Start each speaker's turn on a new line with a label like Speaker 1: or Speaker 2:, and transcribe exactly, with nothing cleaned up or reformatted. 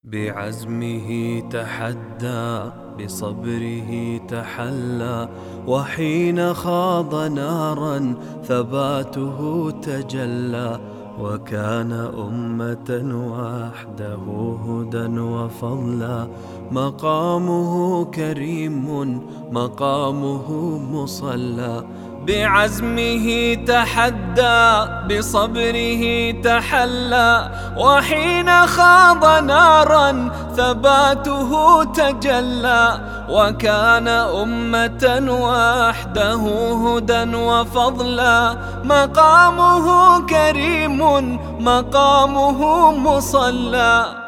Speaker 1: بعزمه تحدى بصبره تحلى، وحين خاض نارا ثباته تجلى، وكان أمة وحده هدى وفضلا. مقامه كريم مقامه مصلى، بعزمه تحدى بصبره تحلى، وحين خاض نارا ثباته تجلى، وكان أمة وحده هدى وفضلا. مقامه كريم مقامه مصلى.